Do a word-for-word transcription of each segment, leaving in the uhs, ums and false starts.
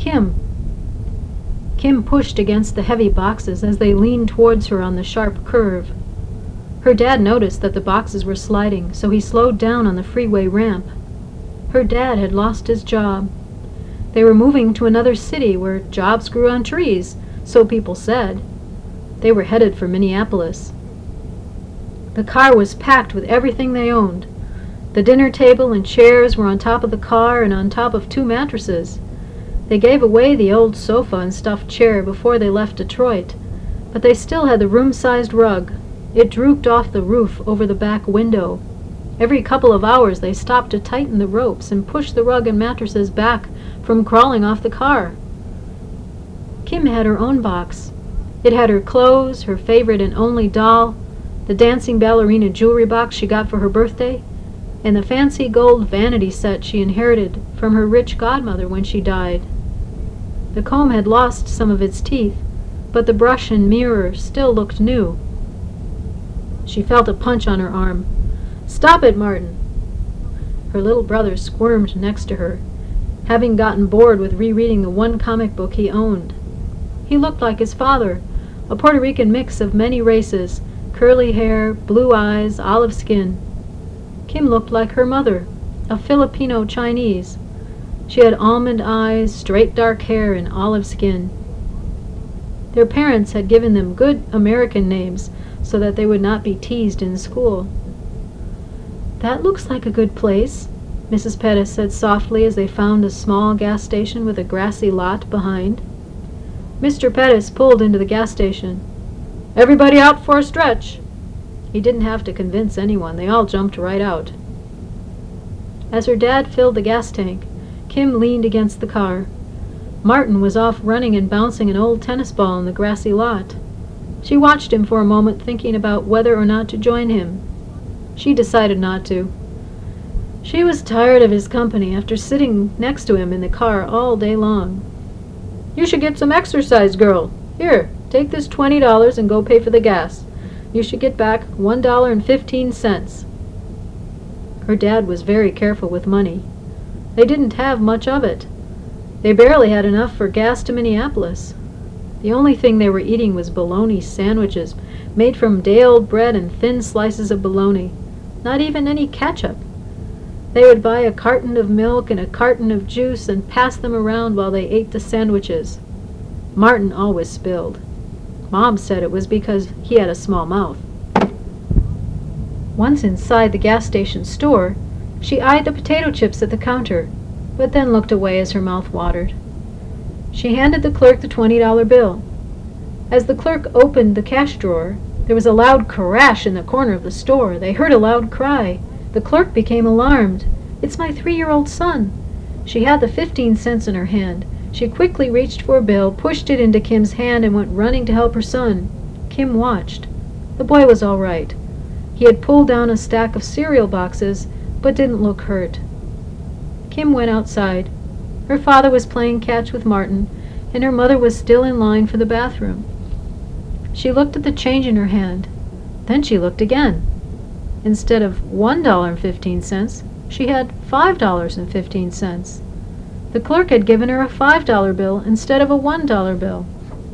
Kim! Kim pushed against the heavy boxes as they leaned towards her on the sharp curve. Her dad noticed that the boxes were sliding, so he slowed down on the freeway ramp. Her dad had lost his job. They were moving to another city where jobs grew on trees, so people said. They were headed for Minneapolis. The car was packed with everything they owned. The dinner table and chairs were on top of the car and on top of two mattresses. They gave away the old sofa and stuffed chair before they left Detroit, but they still had the room-sized rug. It drooped off the roof over the back window. Every couple of hours they stopped to tighten the ropes and push the rug and mattresses back from crawling off the car. Kim had her own box. It had her clothes, her favorite and only doll, the dancing ballerina jewelry box she got for her birthday, and the fancy gold vanity set she inherited from her rich godmother when she died. The comb had lost some of its teeth, but the brush and mirror still looked new. She felt a punch on her arm. "Stop it, Martin!" Her little brother squirmed next to her, having gotten bored with rereading the one comic book he owned. He looked like his father, a Puerto Rican mix of many races, curly hair, blue eyes, olive skin. Kim looked like her mother, a Filipino Chinese. She had almond eyes, straight dark hair, and olive skin. Their parents had given them good American names so that they would not be teased in school. "That looks like a good place," Missus Pettis said softly as they found a small gas station with a grassy lot behind. Mister Pettis pulled into the gas station. "Everybody out for a stretch." He didn't have to convince anyone. They all jumped right out. As her dad filled the gas tank, Kim leaned against the car. Martin was off running and bouncing an old tennis ball in the grassy lot. She watched him for a moment, thinking about whether or not to join him. She decided not to. She was tired of his company after sitting next to him in the car all day long. "You should get some exercise, girl. Here, take this twenty dollars and go pay for the gas. You should get back one dollar and fifteen cents. Her dad was very careful with money. They didn't have much of it. They barely had enough for gas to Minneapolis. The only thing they were eating was bologna sandwiches made from day-old bread and thin slices of bologna. Not even any ketchup. They would buy a carton of milk and a carton of juice and pass them around while they ate the sandwiches. Martin always spilled. Mom said it was because he had a small mouth. Once inside the gas station store, she eyed the potato chips at the counter, but then looked away as her mouth watered. She handed the clerk the twenty dollar bill. As the clerk opened the cash drawer, there was a loud crash in the corner of the store. They heard a loud cry. The clerk became alarmed. "It's my three-year-old son." She had the fifteen cents in her hand. She quickly reached for a bill, pushed it into Kim's hand, and went running to help her son. Kim watched. The boy was all right. He had pulled down a stack of cereal boxes, but didn't look hurt. Kim went outside. Her father was playing catch with Martin, and her mother was still in line for the bathroom. She looked at the change in her hand. Then she looked again. Instead of one dollar and fifteen cents, she had five dollars and fifteen cents. The clerk had given her a five dollar bill instead of a one dollar bill.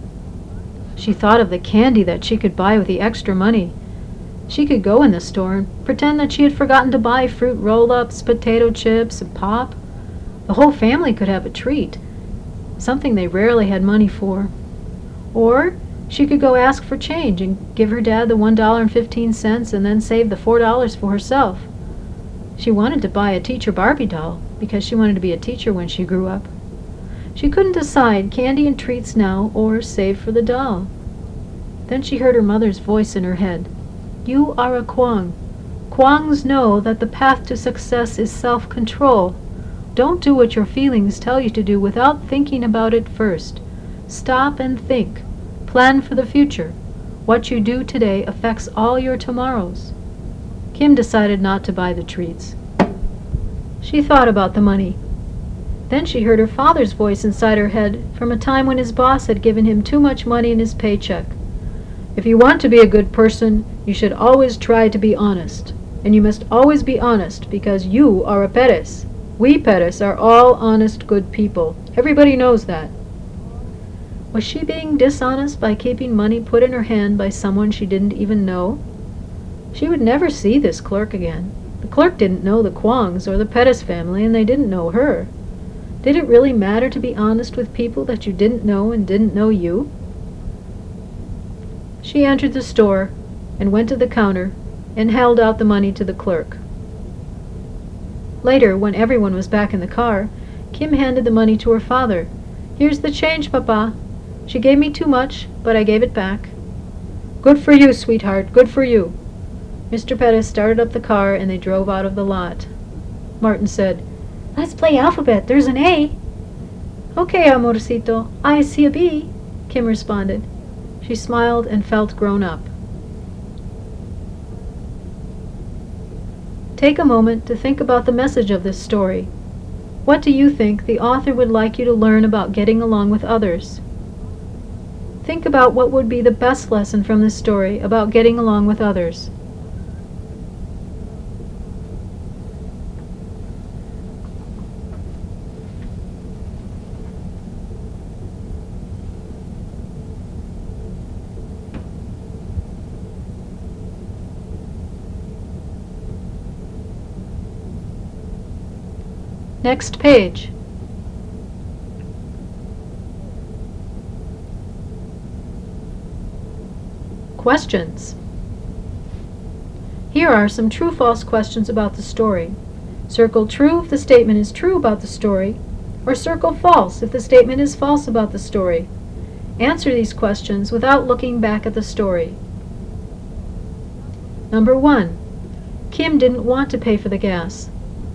She thought of the candy that she could buy with the extra money. She could go in the store and pretend that she had forgotten to buy fruit roll-ups, potato chips, and pop. The whole family could have a treat, something they rarely had money for. Or she could go ask for change and give her dad the one dollar and fifteen cents and then save the four dollars for herself. She wanted to buy a teacher Barbie doll because she wanted to be a teacher when she grew up. She couldn't decide candy and treats now or save for the doll. Then she heard her mother's voice in her head. "You are a Kwong. Kwongs know that the path to success is self-control. Don't do what your feelings tell you to do without thinking about it first. Stop and think. Plan for the future. What you do today affects all your tomorrows." Kim decided not to buy the treats. She thought about the money. Then she heard her father's voice inside her head from a time when his boss had given him too much money in his paycheck. "If you want to be a good person, you should always try to be honest. And you must always be honest because you are a Pettis." We Pettis are all honest, good people. Everybody knows that. Was she being dishonest by keeping money put in her hand by someone she didn't even know? She would never see this clerk again. The clerk didn't know the Kwongs or the Pettis family, and they didn't know her. Did it really matter to be honest with people that you didn't know and didn't know you? She entered the store and went to the counter and held out the money to the clerk. Later, when everyone was back in the car, Kim handed the money to her father. "Here's the change, Papa. She gave me too much, but I gave it back." "Good for you, sweetheart, good for you." Mister Pettis started up the car and they drove out of the lot. Martin said, "Let's play alphabet. There's an A." "Okay, amorcito. I see a B," Kim responded. She smiled and felt grown up. Take a moment to think about the message of this story. What do you think the author would like you to learn about getting along with others? Think about what would be the best lesson from this story about getting along with others. Next page. Questions. Here are some true-false questions about the story. Circle true if the statement is true about the story, or circle false if the statement is false about the story. Answer these questions without looking back at the story. Number one. Kim didn't want to pay for the gas.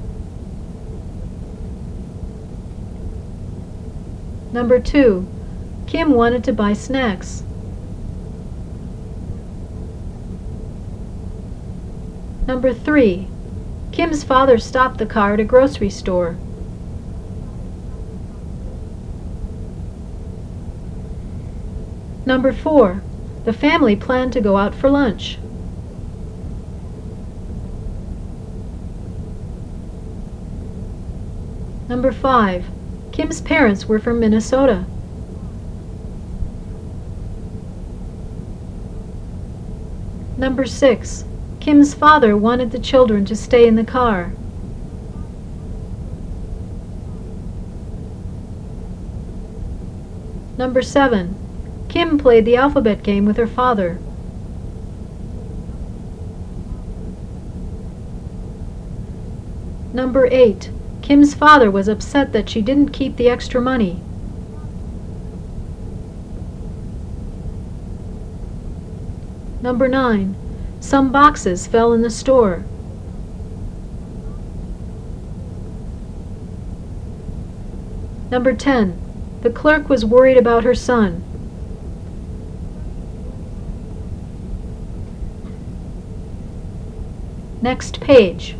Number two. Kim wanted to buy snacks. Number three. Kim's father stopped the car at a grocery store. Number four. The family planned to go out for lunch. Number five. Kim's parents were from Minnesota. Number six. Kim's father wanted the children to stay in the car. Number seven. Kim played the alphabet game with her father. Number eight. Kim's father was upset that she didn't keep the extra money. Number nine. Some boxes fell in the store. Number ten. The clerk was worried about her son. Next page.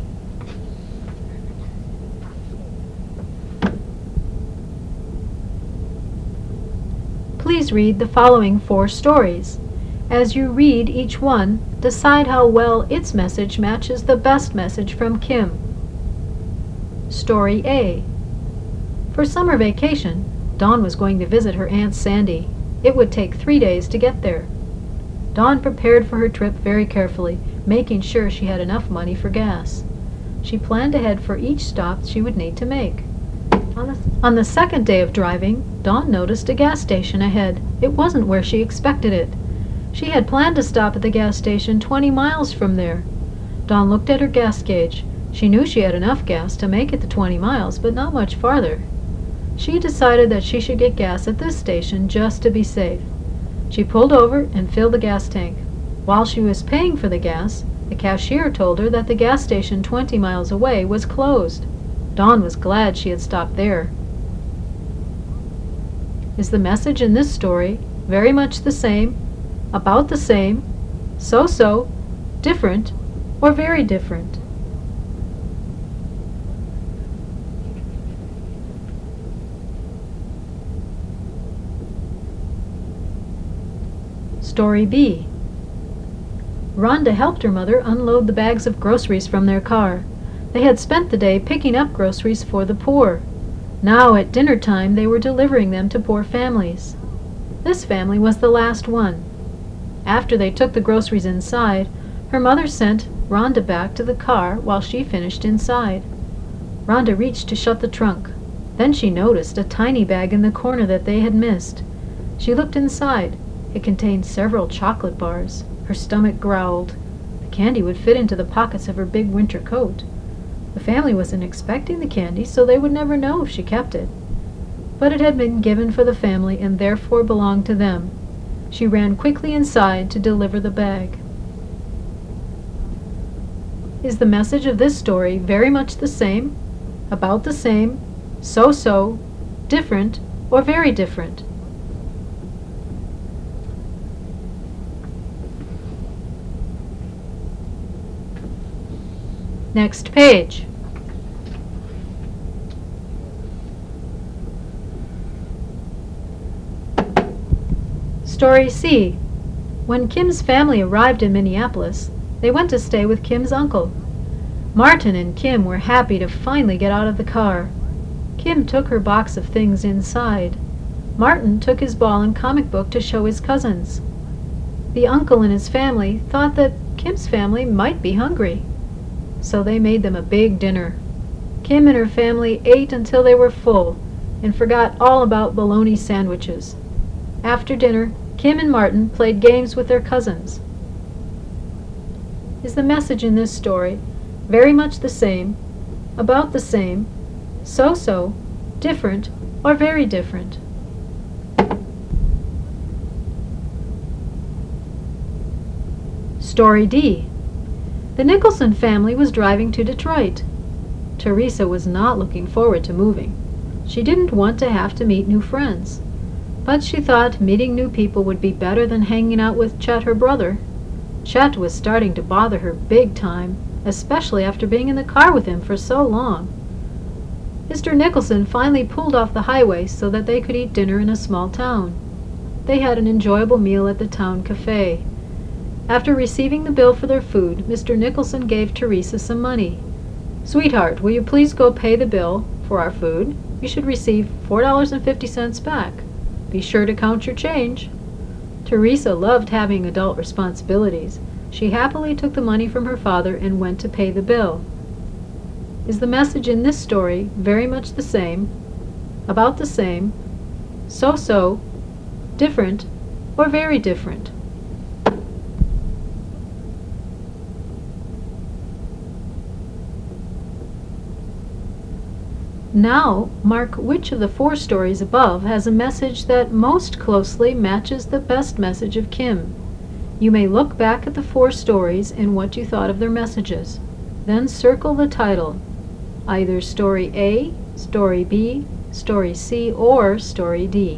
Please read the following four stories. As you read each one, decide how well its message matches the best message from Kim. Story A. For summer vacation, Dawn was going to visit her Aunt Sandy. It would take three days to get there. Dawn prepared for her trip very carefully, making sure she had enough money for gas. She planned ahead for each stop she would need to make. On the, on the second day of driving, Dawn noticed a gas station ahead. It wasn't where she expected it. She had planned to stop at the gas station twenty miles from there. Dawn looked at her gas gauge. She knew she had enough gas to make it the twenty miles, but not much farther. She decided that she should get gas at this station just to be safe. She pulled over and filled the gas tank. While she was paying for the gas, the cashier told her that the gas station twenty miles away was closed. Dawn was glad she had stopped there. Is the message in this story very much the same, about the same, so-so, different, or very different? Story B. Rhonda helped her mother unload the bags of groceries from their car. They had spent the day picking up groceries for the poor. Now at dinner time they were delivering them to poor families. This family was the last one. After they took the groceries inside, her mother sent Rhonda back to the car while she finished inside. Rhonda reached to shut the trunk. Then she noticed a tiny bag in the corner that they had missed. She looked inside. It contained several chocolate bars. Her stomach growled. The candy would fit into the pockets of her big winter coat. The family wasn't expecting the candy, so they would never know if she kept it. But it had been given for the family and therefore belonged to them. She ran quickly inside to deliver the bag. Is the message of this story very much the same, about the same, so-so, different, or very different? Next page. Story C. When Kim's family arrived in Minneapolis, they went to stay with Kim's uncle. Martin and Kim were happy to finally get out of the car. Kim took her box of things inside. Martin took his ball and comic book to show his cousins. The uncle and his family thought that Kim's family might be hungry, so they made them a big dinner. Kim and her family ate until they were full and forgot all about bologna sandwiches. After dinner, Kim and Martin played games with their cousins. Is the message in this story very much the same, about the same, so-so, different, or very different? Story D. The Nicholson family was driving to Detroit. Teresa was not looking forward to moving. She didn't want to have to meet new friends. But she thought meeting new people would be better than hanging out with Chet, her brother. Chet was starting to bother her big time, especially after being in the car with him for so long. Mister Nicholson finally pulled off the highway so that they could eat dinner in a small town. They had an enjoyable meal at the town cafe. After receiving the bill for their food, Mister Nicholson gave Teresa some money. "Sweetheart, will you please go pay the bill for our food? You should receive four dollars and fifty cents back. Be sure to count your change." Teresa loved having adult responsibilities. She happily took the money from her father and went to pay the bill. Is the message in this story very much the same, about the same, so-so, different, or very different? Now, mark which of the four stories above has a message that most closely matches the best message of Kim. You may look back at the four stories and what you thought of their messages. Then circle the title, either Story A, Story B, Story C, or Story D.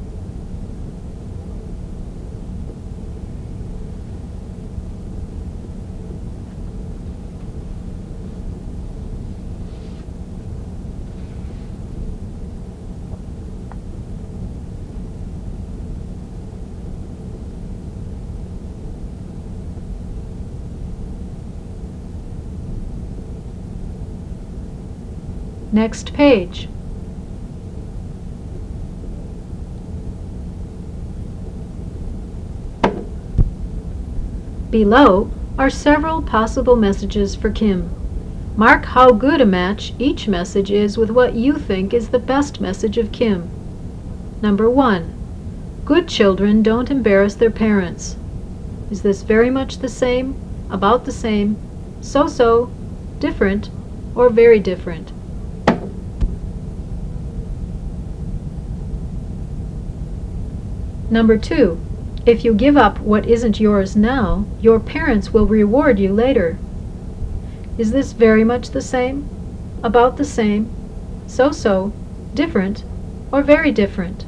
Next page. Below are several possible messages for Kim. Mark how good a match each message is with what you think is the best message of Kim. Number one. Good children don't embarrass their parents. Is this very much the same, about the same, so-so, different, or very different? Number two, if you give up what isn't yours now, your parents will reward you later. Is this very much the same, about the same, so-so, different, or very different?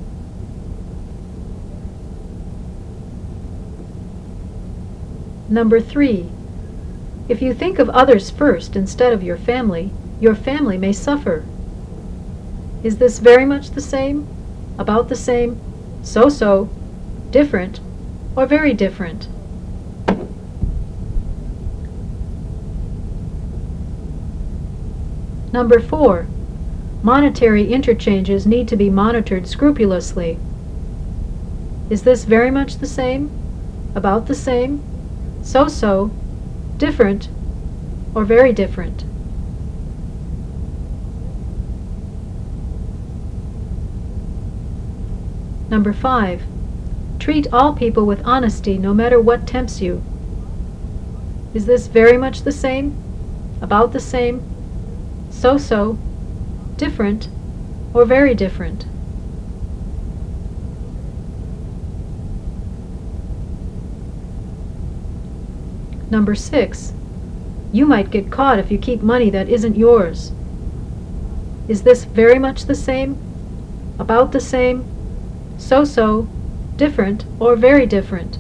Number three, if you think of others first instead of your family, your family may suffer. Is this very much the same, about the same, so-so, different, or very different? Number four. Monetary interchanges need to be monitored scrupulously. Is this very much the same? About the same? So-so? Different? Or very different? Number five. Treat all people with honesty no matter what tempts you. Is this very much the same? About the same? So-so? Different? Or very different? Number six. You might get caught if you keep money that isn't yours. Is this very much the same? About the same? So-so? Different? Or very different?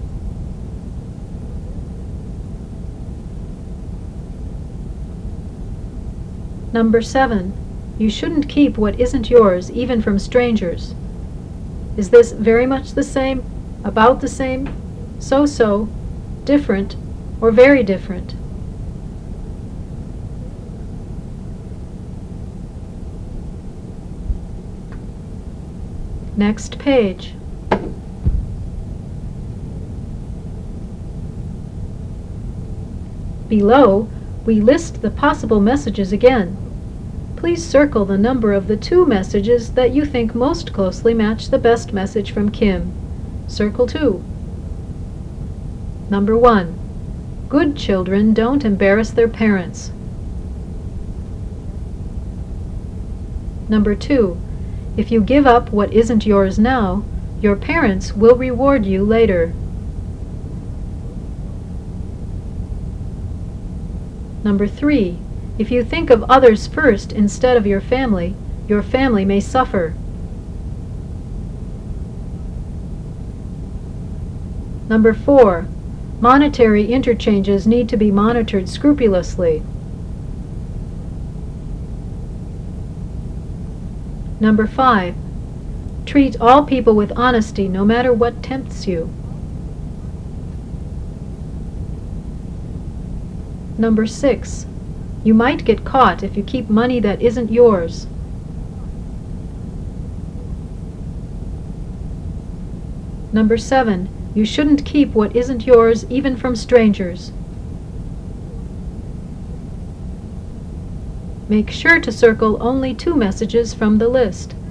Number seven. You shouldn't keep what isn't yours, even from strangers. Is this very much the same? About the same? So-so? Different? Or very different? Next page. Below, we list the possible messages again. Please circle the number of the two messages that you think most closely match the best message from Kim. Circle two. Number one. Good children don't embarrass their parents. Number two. If you give up what isn't yours now, your parents will reward you later. Number three. If you think of others first instead of your family, your family may suffer. Number four. Monetary interchanges need to be monitored scrupulously. Number five. Treat all people with honesty no matter what tempts you. Number six. You might get caught if you keep money that isn't yours. Number seven. You shouldn't keep what isn't yours, even from strangers. Make sure to circle only two messages from the list.